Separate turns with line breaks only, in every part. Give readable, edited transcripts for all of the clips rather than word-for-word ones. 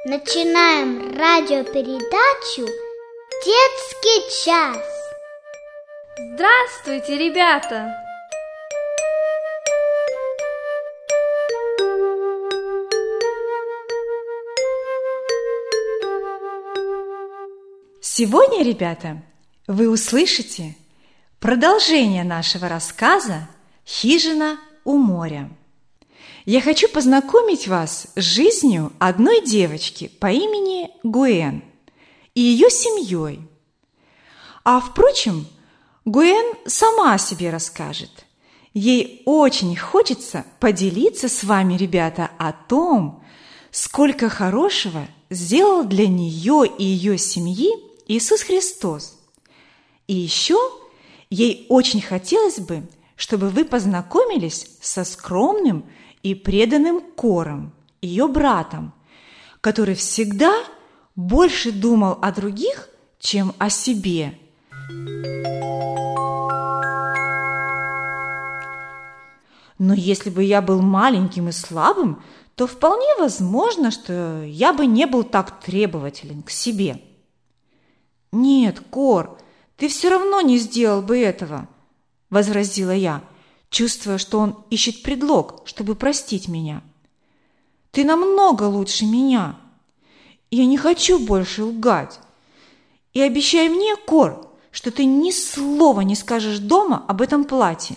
Начинаем радиопередачу «Детский час».
Здравствуйте, ребята!
Сегодня, ребята, вы услышите продолжение нашего рассказа «Хижина у моря». Я хочу познакомить вас с жизнью одной девочки по имени Гуэн и ее семьей. А, впрочем, Гуэн сама о себе расскажет. Ей очень хочется поделиться с вами, ребята, о том, сколько хорошего сделал для нее и ее семьи Иисус Христос. И еще ей очень хотелось бы, чтобы вы познакомились со скромным и преданным Кором, ее братом, который всегда больше думал о других, чем о себе. Но если бы я был маленьким и слабым, то вполне возможно, что я бы не был так требователен к себе. «Нет, Кор, ты все равно не сделал бы этого», – возразила я, чувствуя, что он ищет предлог, чтобы простить меня. «Ты намного лучше меня. Я не хочу больше лгать. И обещай мне, Кор, что ты ни слова не скажешь дома об этом платье».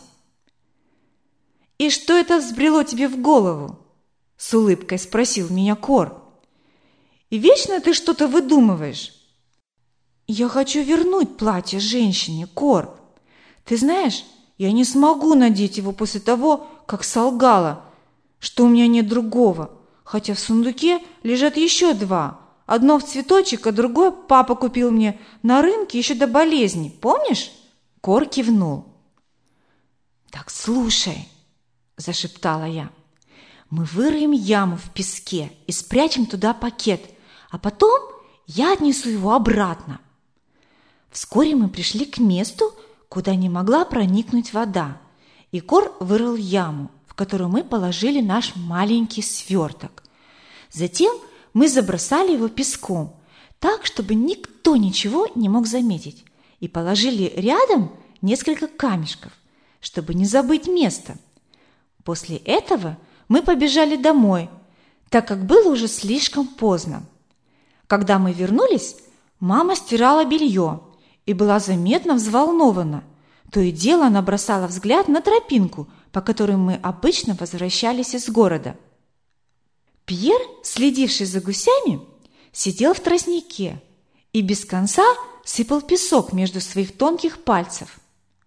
«И что это взбрело тебе в голову?» – с улыбкой спросил меня Кор. «И вечно ты что-то выдумываешь». «Я хочу вернуть платье женщине, Кор. Ты знаешь, я не смогу надеть его после того, как солгала, что у меня нет другого, хотя в сундуке лежат еще два. Одно в цветочек, а другое папа купил мне на рынке еще до болезни. Помнишь?» Кор кивнул. «Так слушай», – зашептала я, – «мы выроем яму в песке и спрячем туда пакет, а потом я отнесу его обратно». Вскоре мы пришли к месту, куда не могла проникнуть вода, и Кор вырыл яму, в которую мы положили наш маленький сверток. Затем мы забросали его песком, так, чтобы никто ничего не мог заметить, и положили рядом несколько камешков, чтобы не забыть место. После этого мы побежали домой, так как было уже слишком поздно. Когда мы вернулись, мама стирала белье и была заметно взволнована. То и дело она бросала взгляд на тропинку, по которой мы обычно возвращались из города. Пьер, следивший за гусями, сидел в тростнике и без конца сыпал песок между своих тонких пальцев.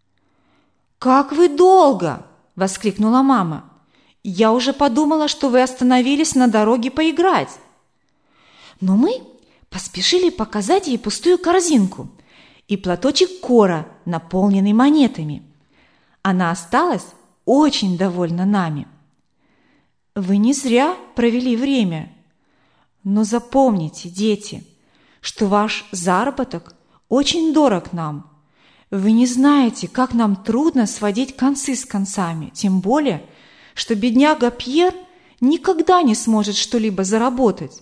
«Как вы долго!» – воскликнула мама. «Я уже подумала, что вы остановились на дороге поиграть». Но мы поспешили показать ей пустую корзинку и платочек Кора, наполненный монетами. Она осталась очень довольна нами. «Вы не зря провели время. Но запомните, дети, что ваш заработок очень дорог нам. Вы не знаете, как нам трудно сводить концы с концами, тем более, что бедняга Пьер никогда не сможет что-либо заработать».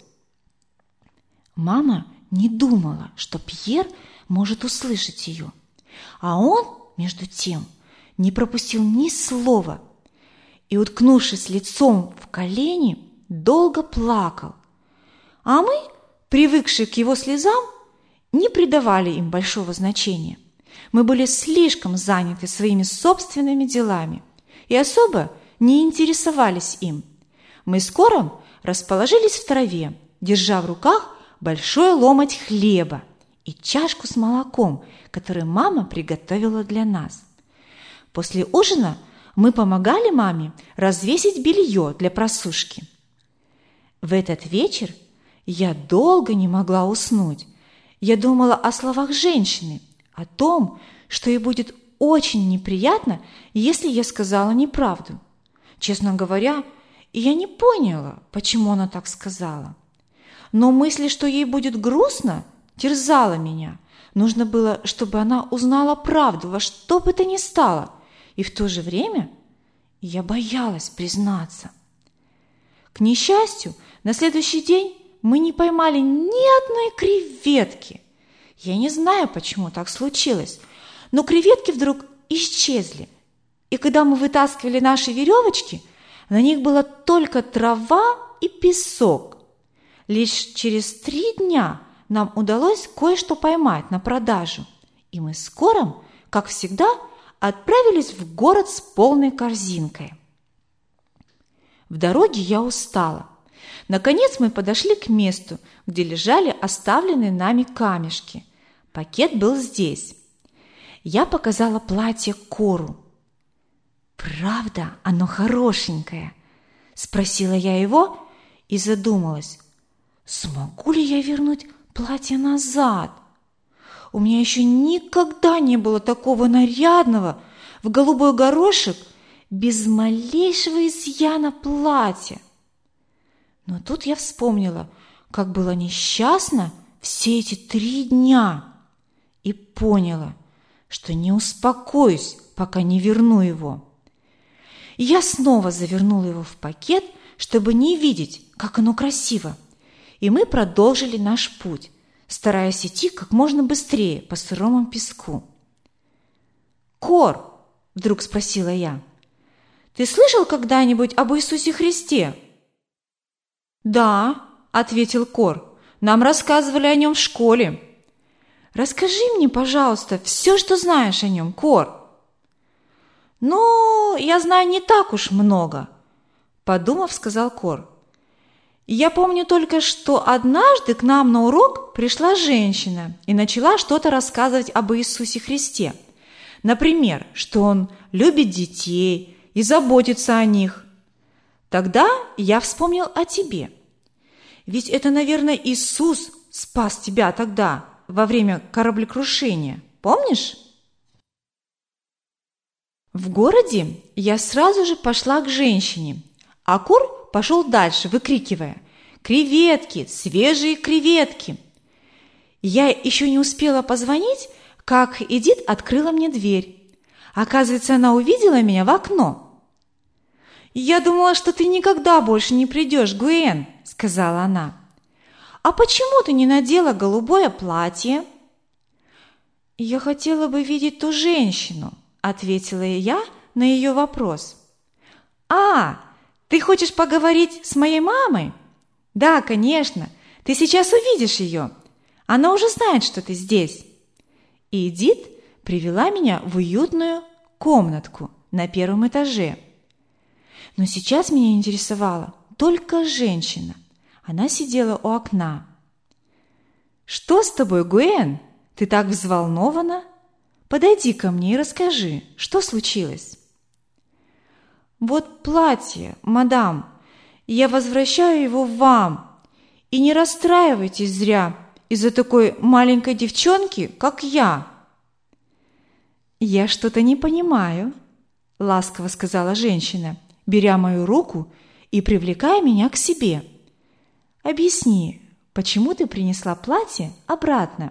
Мама не думала, что Пьер может услышать ее, а он, между тем, не пропустил ни слова и, уткнувшись лицом в колени, долго плакал. А мы, привыкшие к его слезам, не придавали им большого значения. Мы были слишком заняты своими собственными делами и особо не интересовались им. Мы с Кором расположились в траве, держа в руках большой ломоть хлеба и чашку с молоком, которую мама приготовила для нас. После ужина мы помогали маме развесить белье для просушки. В этот вечер я долго не могла уснуть. Я думала о словах женщины, о том, что ей будет очень неприятно, если я сказала неправду. Честно говоря, я не поняла, почему она так сказала. Но мысль, что ей будет грустно, терзала меня. Нужно было, чтобы она узнала правду во что бы то ни стало. И в то же время я боялась признаться. К несчастью, на следующий день мы не поймали ни одной креветки. Я не знаю, почему так случилось, но креветки вдруг исчезли. И когда мы вытаскивали наши веревочки, на них была только трава и песок. Лишь через 3 дня нам удалось кое-что поймать на продажу, и мы с Кором, как всегда, отправились в город с полной корзинкой. В дороге я устала. Наконец мы подошли к месту, где лежали оставленные нами камешки. Пакет был здесь. Я показала платье Кору. «Правда, оно хорошенькое?» – спросила я его и задумалась. Смогу ли я вернуть платье назад? У меня еще никогда не было такого нарядного в голубой горошек без малейшего изъяна платья. Но тут я вспомнила, как была несчастна все эти 3 дня и поняла, что не успокоюсь, пока не верну его. Я снова завернула его в пакет, чтобы не видеть, как оно красиво, и мы продолжили наш путь, стараясь идти как можно быстрее по сырому песку. «Кор», – вдруг спросила я, – «ты слышал когда-нибудь об Иисусе Христе?» «Да», – ответил Кор, – «нам рассказывали о нем в школе». «Расскажи мне, пожалуйста, все, что знаешь о нем, Кор». «Ну, я знаю не так уж много», – подумав, сказал Кор. «Я помню только, что однажды к нам на урок пришла женщина и начала что-то рассказывать об Иисусе Христе. Например, что Он любит детей и заботится о них. Тогда я вспомнил о тебе. Ведь это, наверное, Иисус спас тебя тогда, во время кораблекрушения. Помнишь?» В городе я сразу же пошла к женщине, а Кор пошел дальше, выкрикивая: «Креветки! Свежие креветки!» Я еще не успела позвонить, как Эдит открыла мне дверь. Оказывается, она увидела меня в окно. «Я думала, что ты никогда больше не придешь, Гуэн», — сказала она. «А почему ты не надела голубое платье?» «Я хотела бы видеть ту женщину», — ответила я на ее вопрос. «А, ты хочешь поговорить с моей мамой?» «Да, конечно, ты сейчас увидишь ее. Она уже знает, что ты здесь». И Эдит привела меня в уютную комнатку на 1-м этаже. Но сейчас меня интересовала только женщина. Она сидела у окна. «Что с тобой, Гуэн? Ты так взволнована? Подойди ко мне и расскажи, что случилось?» «Вот платье, мадам. Я возвращаю его вам. И не расстраивайтесь зря из-за такой маленькой девчонки, как я». «Я что-то не понимаю», – ласково сказала женщина, беря мою руку и привлекая меня к себе. «Объясни, почему ты принесла платье обратно?»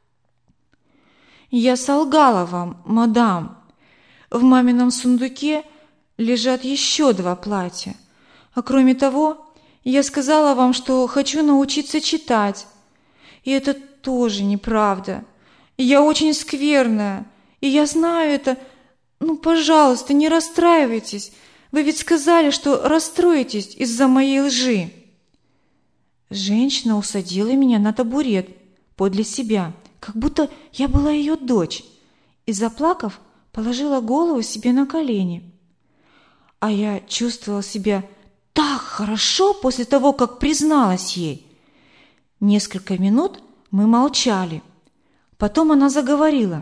«Я солгала вам, мадам. В мамином сундуке лежат еще 2 платья. А кроме того, я сказала вам, что хочу научиться читать. И это тоже неправда. Я очень скверная, и я знаю это. Ну, пожалуйста, не расстраивайтесь. Вы ведь сказали, что расстроитесь из-за моей лжи». Женщина усадила меня на табурет подле себя, как будто я была ее дочь, и, заплакав, положила голову себе на колени. А я чувствовала себя так хорошо после того, как призналась ей. Несколько минут мы молчали. Потом она заговорила.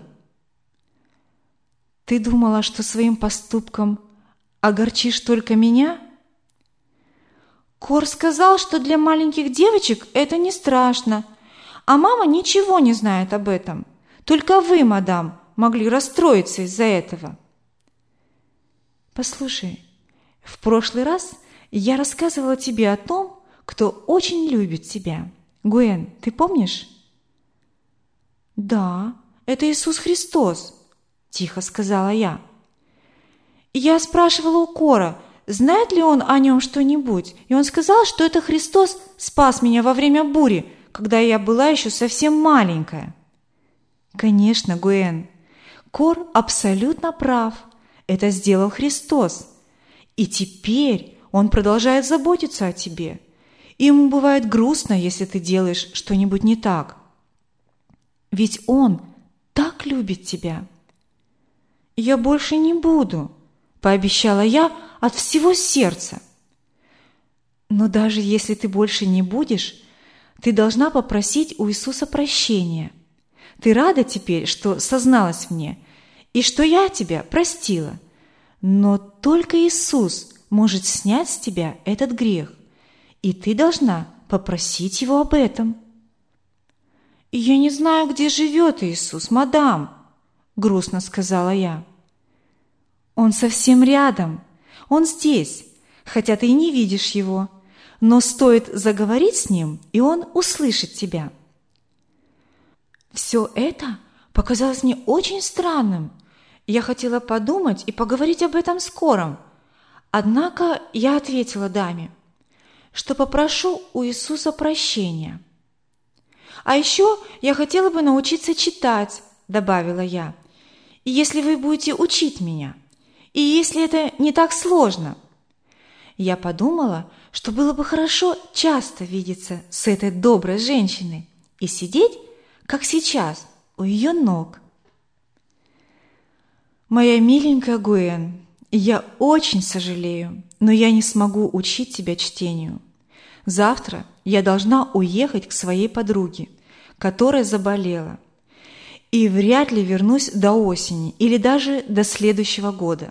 «Ты думала, что своим поступком огорчишь только меня?» «Кор сказал, что для маленьких девочек это не страшно, а мама ничего не знает об этом. Только вы, мадам, могли расстроиться из-за этого». «Послушай, в прошлый раз я рассказывала тебе о том, кто очень любит тебя. Гуэн, ты помнишь?» «Да, это Иисус Христос», – тихо сказала я. «Я спрашивала у Кора, знает ли он о нем что-нибудь? И он сказал, что это Христос спас меня во время бури, когда я была еще совсем маленькая. Конечно, Гуэн, Кор абсолютно прав. Это сделал Христос. И теперь Он продолжает заботиться о тебе. И ему бывает грустно, если ты делаешь что-нибудь не так. Ведь Он так любит тебя. Я больше не буду, пообещала я от всего сердца. Но даже если ты больше не будешь, ты должна попросить у Иисуса прощения. Ты рада теперь, что созналась мне, и что я тебя простила. Но только Иисус может снять с тебя этот грех, и ты должна попросить Его об этом. «Я не знаю, где живет Иисус, мадам», — грустно сказала я. «Он совсем рядом, Он здесь, хотя ты и не видишь Его, но стоит заговорить с Ним, и Он услышит тебя». Все это показалось мне очень странным. Я хотела подумать и поговорить об этом скоро. Однако я ответила даме, что попрошу у Иисуса прощения. «А еще я хотела бы научиться читать», – добавила я, «и если вы будете учить меня, и если это не так сложно». Я подумала, что было бы хорошо часто видеться с этой доброй женщиной и сидеть, как сейчас, у ее ног. «Моя миленькая Гуэн, я очень сожалею, но я не смогу учить тебя чтению. Завтра я должна уехать к своей подруге, которая заболела, и вряд ли вернусь до осени или даже до следующего года».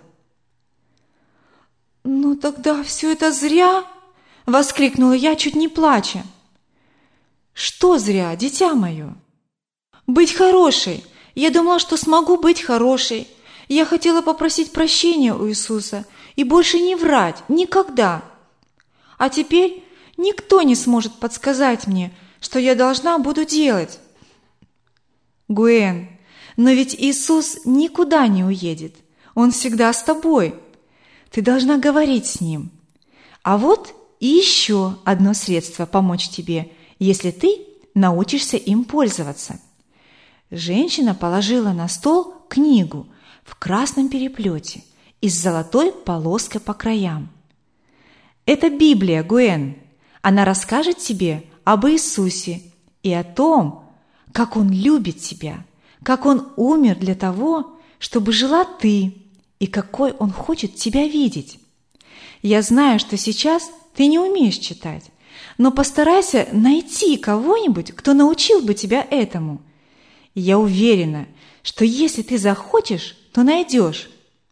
«Ну тогда все это зря!» – воскликнула я, чуть не плача. «Что зря, дитя мое?» «Быть хорошей! Я думала, что смогу быть хорошей. Я хотела попросить прощения у Иисуса и больше не врать никогда. А теперь никто не сможет подсказать мне, что я буду делать». «Гуэн, но ведь Иисус никуда не уедет. Он всегда с тобой. Ты должна говорить с Ним. А вот и еще одно средство помочь тебе, если ты научишься им пользоваться». Женщина положила на стол книгу в красном переплете и с золотой полоской по краям. «Это Библия, Гуэн. Она расскажет тебе об Иисусе и о том, как Он любит тебя, как Он умер для того, чтобы жила ты, и какой Он хочет тебя видеть. Я знаю, что сейчас ты не умеешь читать, но постарайся найти кого-нибудь, кто научил бы тебя этому. Я уверена, что если ты захочешь, то найдешь».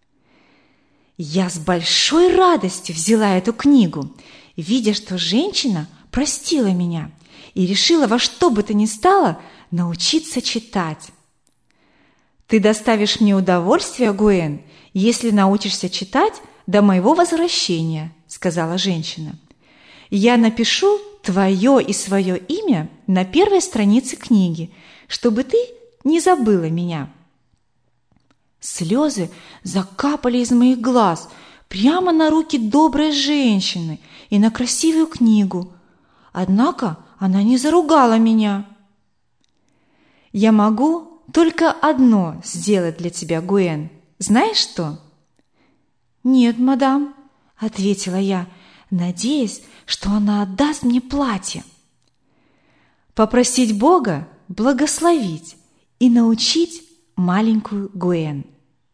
Я с большой радостью взяла эту книгу, видя, что женщина простила меня и решила во что бы то ни стало научиться читать. «Ты доставишь мне удовольствие, Гуэн, если научишься читать до моего возвращения», – сказала женщина. «Я напишу твое и свое имя на первой странице книги, чтобы ты не забыла меня». Слезы закапали из моих глаз прямо на руки доброй женщины и на красивую книгу. Однако она не заругала меня. «Я могу только одно сделать для тебя, Гуэн. Знаешь что?» «Нет, мадам», — ответила я, надеясь, что она отдаст мне платье. «Попросить Бога благословить и научить маленькую Гуэн».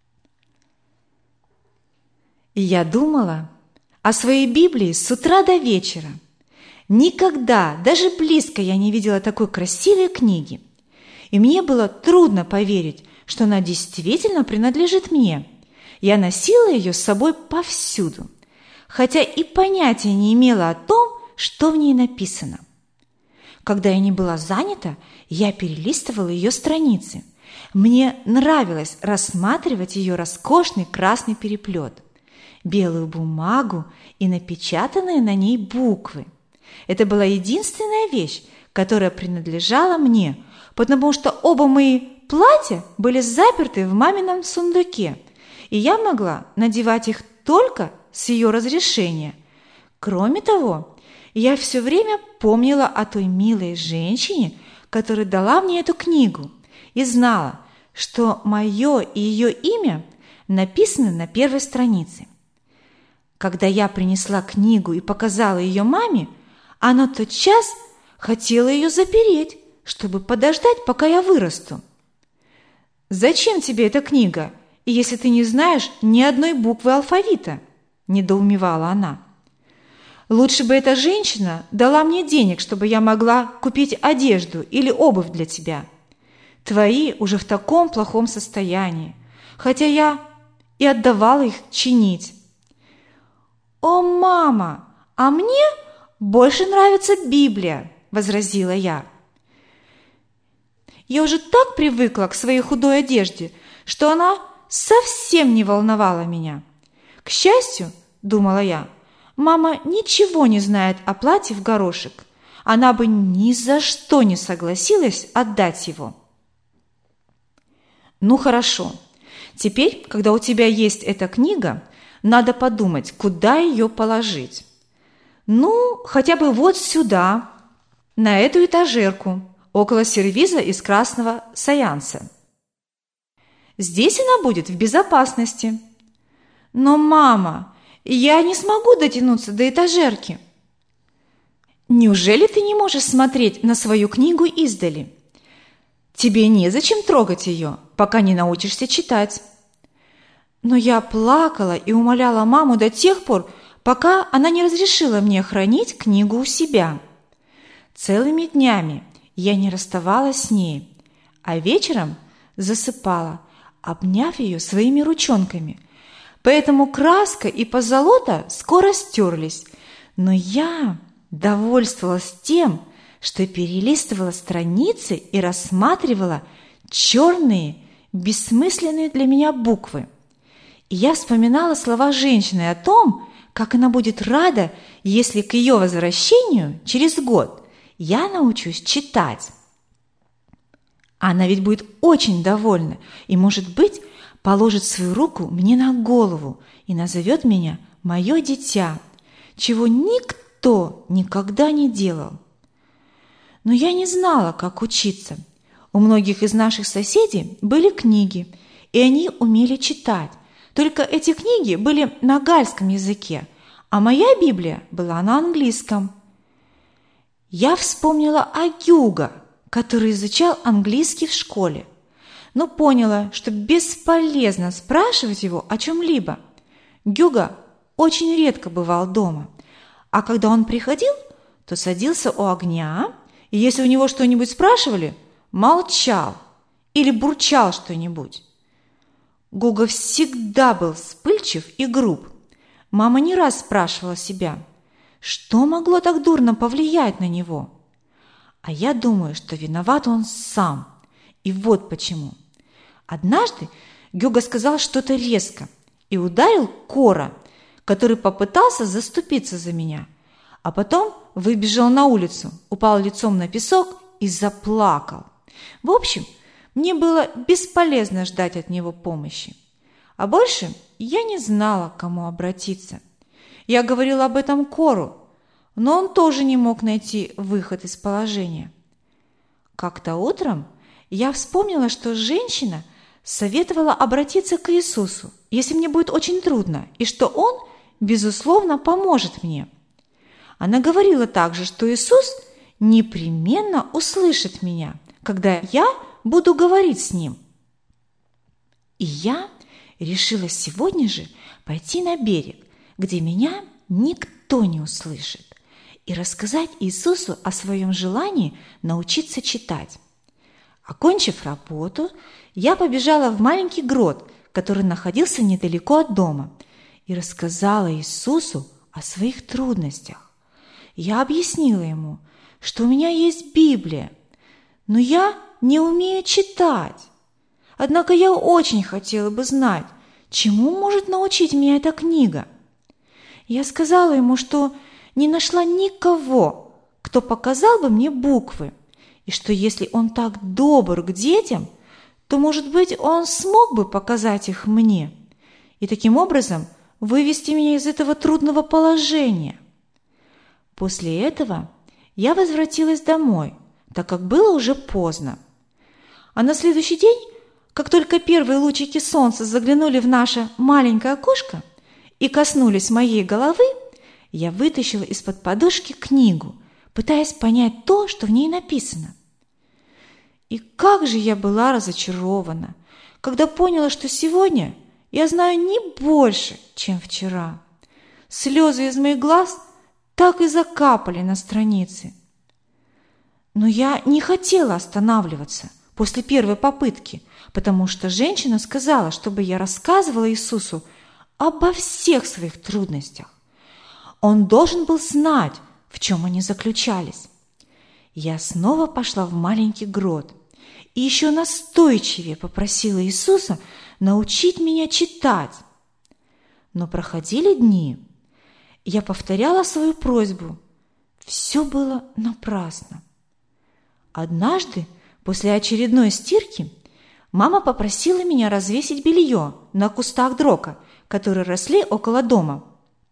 Я думала о своей Библии с утра до вечера. Никогда, даже близко я не видела такой красивой книги. И мне было трудно поверить, что она действительно принадлежит мне. Я носила ее с собой повсюду, хотя и понятия не имела о том, что в ней написано. Когда я не была занята, я перелистывала ее страницы. Мне нравилось рассматривать ее роскошный красный переплет, белую бумагу и напечатанные на ней буквы. Это была единственная вещь, которая принадлежала мне, потому что оба мои платья были заперты в мамином сундуке, и я могла надевать их только с ее разрешения. Кроме того, я все время помнила о той милой женщине, которая дала мне эту книгу, и знала, что мое и ее имя написаны на первой странице. Когда я принесла книгу и показала ее маме, она тотчас хотела ее запереть, чтобы подождать, пока я вырасту. «Зачем тебе эта книга, если ты не знаешь ни одной буквы алфавита?» – недоумевала она. «Лучше бы эта женщина дала мне денег, чтобы я могла купить одежду или обувь для тебя. Твои уже в таком плохом состоянии, хотя я и отдавала их чинить». «О, мама, а мне больше нравится Библия», – возразила я. Я уже так привыкла к своей худой одежде, что она совсем не волновала меня. К счастью, думала я, мама ничего не знает о платье в горошек. Она бы ни за что не согласилась отдать его. «Ну хорошо, теперь, когда у тебя есть эта книга, надо подумать, куда ее положить. Ну, хотя бы вот сюда, на эту этажерку, около сервиза из красного саянса. Здесь она будет в безопасности». «Но, мама, я не смогу дотянуться до этажерки». «Неужели ты не можешь смотреть на свою книгу издали? Тебе незачем трогать ее, пока не научишься читать». Но я плакала и умоляла маму до тех пор, пока она не разрешила мне хранить книгу у себя. Целыми днями я не расставалась с ней, а вечером засыпала, обняв ее своими ручонками. Поэтому краска и позолота скоро стерлись, но я довольствовалась тем, что перелистывала страницы и рассматривала черные, бессмысленные для меня буквы. И я вспоминала слова женщины о том, как она будет рада, если к ее возвращению через год я научусь читать. Она ведь будет очень довольна и, может быть, положит свою руку мне на голову и назовет меня «моё дитя», чего никто никогда не делал. Но я не знала, как учиться. У многих из наших соседей были книги, и они умели читать. Только эти книги были на гальском языке, а моя Библия была на английском. Я вспомнила о Гюго, который изучал английский в школе, но поняла, что бесполезно спрашивать его о чем-либо. Гюго очень редко бывал дома, а когда он приходил, то садился у огня, и если у него что-нибудь спрашивали, молчал или бурчал что-нибудь. Гюго всегда был вспыльчив и груб. Мама не раз спрашивала себя, что могло так дурно повлиять на него. А я думаю, что виноват он сам. И вот почему. Однажды Гюго сказал что-то резко и ударил Кора, который попытался заступиться за меня, а потом выбежал на улицу, упал лицом на песок и заплакал. В общем, мне было бесполезно ждать от него помощи. А больше я не знала, к кому обратиться. Я говорила об этом Кору, но он тоже не мог найти выход из положения. Как-то утром я вспомнила, что женщина советовала обратиться к Иисусу, если мне будет очень трудно, и что Он, безусловно, поможет мне. Она говорила также, что Иисус непременно услышит меня, когда я буду говорить с Ним. И я решила сегодня же пойти на берег, где меня никто не услышит, и рассказать Иисусу о своем желании научиться читать. Окончив работу, я побежала в маленький грот, который находился недалеко от дома, и рассказала Иисусу о своих трудностях. Я объяснила ему, что у меня есть Библия, но я не умею читать. Однако я очень хотела бы знать, чему может научить меня эта книга. Я сказала ему, что не нашла никого, кто показал бы мне буквы, и что если он так добр к детям, то, может быть, он смог бы показать их мне. И таким образом вывести меня из этого трудного положения. После этого я возвратилась домой, так как было уже поздно. А на следующий день, как только первые лучики солнца заглянули в наше маленькое окошко и коснулись моей головы, я вытащила из-под подушки книгу, пытаясь понять то, что в ней написано. И как же я была разочарована, когда поняла, что сегодня я знаю не больше, чем вчера. Слезы из моих глаз так и закапали на странице. Но я не хотела останавливаться после первой попытки, потому что женщина сказала, чтобы я рассказывала Иисусу обо всех своих трудностях. Он должен был знать, в чем они заключались. Я снова пошла в маленький грот и еще настойчивее попросила Иисуса научить меня читать. Но проходили дни. Я повторяла свою просьбу. Все было напрасно. Однажды, после очередной стирки, мама попросила меня развесить белье на кустах дрока, которые росли около дома.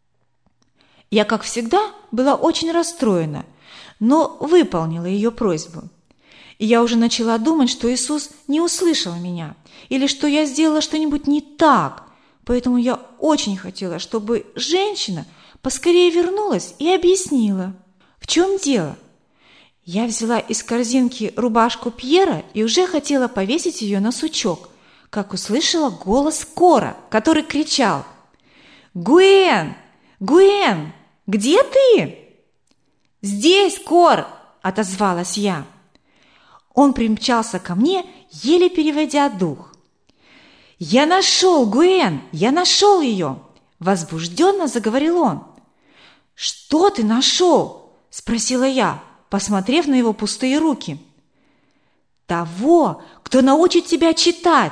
Я, как всегда, была очень расстроена, но выполнила ее просьбу. И я уже начала думать, что Иисус не услышал меня или что я сделала что-нибудь не так, поэтому я очень хотела, чтобы женщина поскорее вернулась и объяснила, в чем дело. Я взяла из корзинки рубашку Пьера и уже хотела повесить ее на сучок, как услышала голос Кора, который кричал: «Гуэн! Гуэн! Где ты?» «Здесь, Кор!» – отозвалась я. Он примчался ко мне, еле переводя дух. «Я нашел, Гуэн! Я нашел ее!» – возбужденно заговорил он. «Что ты нашел?» – спросила я, посмотрев на его пустые руки. «Того, кто научит тебя читать!»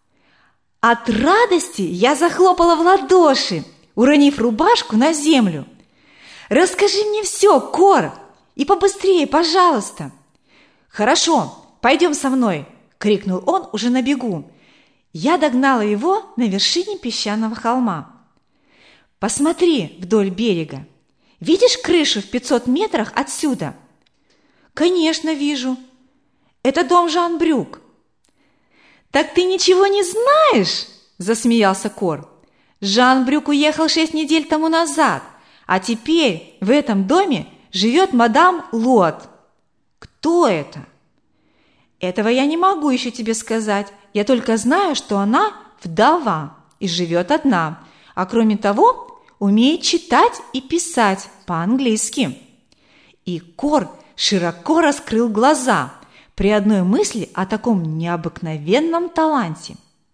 От радости я захлопала в ладоши, уронив рубашку на землю. «Расскажи мне все, Кор, и побыстрее, пожалуйста!» «Хорошо, пойдем со мной!» – крикнул он уже на бегу. Я догнала его на вершине песчаного холма. «Посмотри вдоль берега. Видишь крышу в 500 метрах отсюда?» «Конечно, вижу. Это дом Жан-Брюк». «Так ты ничего не знаешь?» – засмеялся Кор. «Жан-Брюк уехал 6 недель тому назад, а теперь в этом доме живет мадам Лот». «Кто это?» «Этого я не могу еще тебе сказать. Я только знаю, что она вдова и живет одна, а кроме того умеет читать и писать по-английски». И Кор широко раскрыл глаза при одной мысли о таком необыкновенном таланте.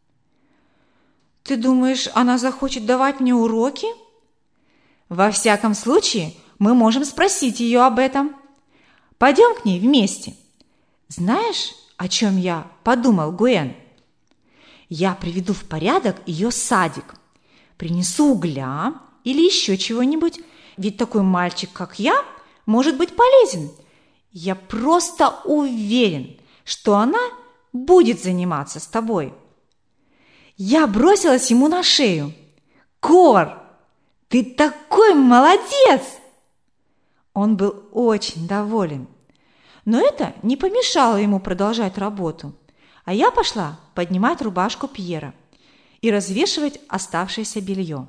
«Ты думаешь, она захочет давать мне уроки?» «Во всяком случае, мы можем спросить ее об этом. Пойдем к ней вместе. Знаешь, о чем я подумал, Гуэн? Я приведу в порядок ее садик, принесу угля или еще чего-нибудь, ведь такой мальчик, как я, может быть полезен. Я просто уверен, что она будет заниматься с тобой». Я бросилась ему на шею. «Кор, ты такой молодец!» Он был очень доволен. Но это не помешало ему продолжать работу, а я пошла поднимать рубашку Пьера и развешивать оставшееся белье.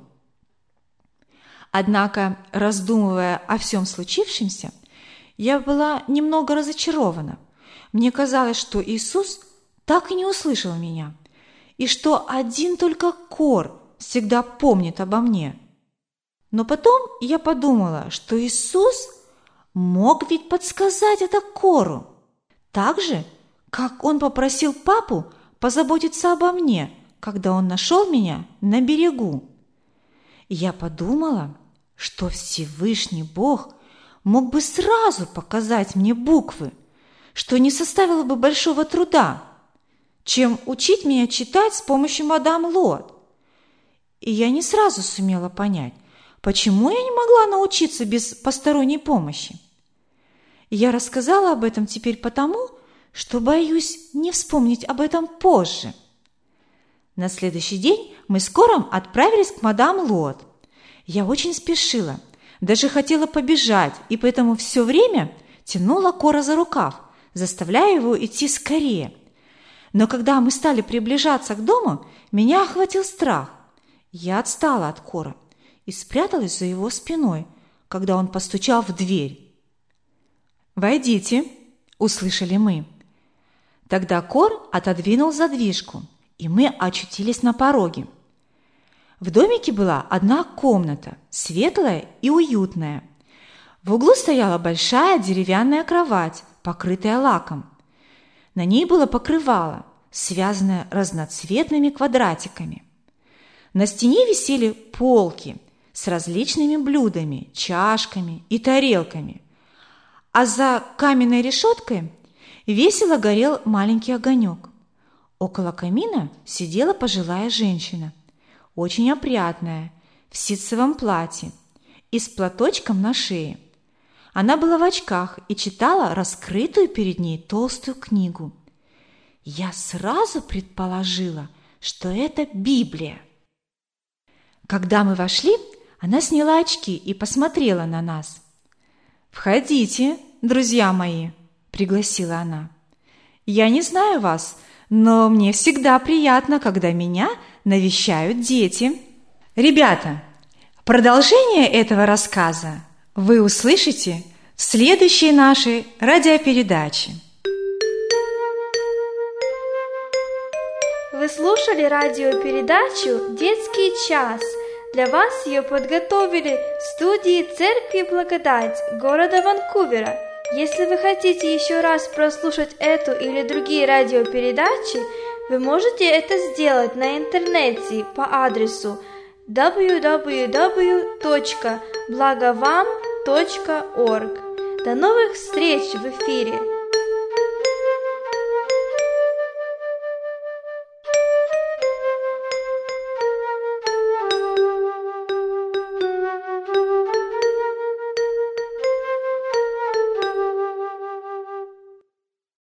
Однако, раздумывая о всем случившемся, я была немного разочарована. Мне казалось, что Иисус так и не услышал меня, и что один только Кор всегда помнит обо мне. Но потом я подумала, что Иисус мог ведь подсказать это Кору, так же, как он попросил папу позаботиться обо мне, когда он нашел меня на берегу. Я подумала, что Всевышний Бог мог бы сразу показать мне буквы, что не составило бы большого труда, чем учить меня читать с помощью мадам Лот. И я не сразу сумела понять, почему я не могла научиться без посторонней помощи. Я рассказала об этом теперь потому, что боюсь не вспомнить об этом позже. На следующий день мы с Кором отправились к мадам Лот. Я очень спешила, даже хотела побежать, и поэтому все время тянула Кора за рукав, заставляя его идти скорее. Но когда мы стали приближаться к дому, меня охватил страх. Я отстала от Кора и спряталась за его спиной, когда он постучал в дверь. «Войдите», – услышали мы. Тогда Кор отодвинул задвижку, и мы очутились на пороге. В домике была одна комната, светлая и уютная. В углу стояла большая деревянная кровать, покрытая лаком. На ней было покрывало, связанное разноцветными квадратиками. На стене висели полки с различными блюдами, чашками и тарелками. А за каменной решеткой весело горел маленький огонек. Около камина сидела пожилая женщина, очень опрятная, в ситцевом платье и с платочком на шее. Она была в очках и читала раскрытую перед ней толстую книгу. Я сразу предположила, что это Библия. Когда мы вошли, она сняла очки и посмотрела на нас. «Входите, друзья мои», – пригласила она. «Я не знаю вас, но мне всегда приятно, когда меня навещают дети». Ребята, продолжение этого рассказа вы услышите в следующей нашей радиопередаче.
Вы слушали радиопередачу «Детский час». Для вас ее подготовили в студии Церкви Благодать города Ванкувера. Если вы хотите еще раз прослушать эту или другие радиопередачи, вы можете это сделать на интернете по адресу www.blagovam.org. До новых встреч в эфире!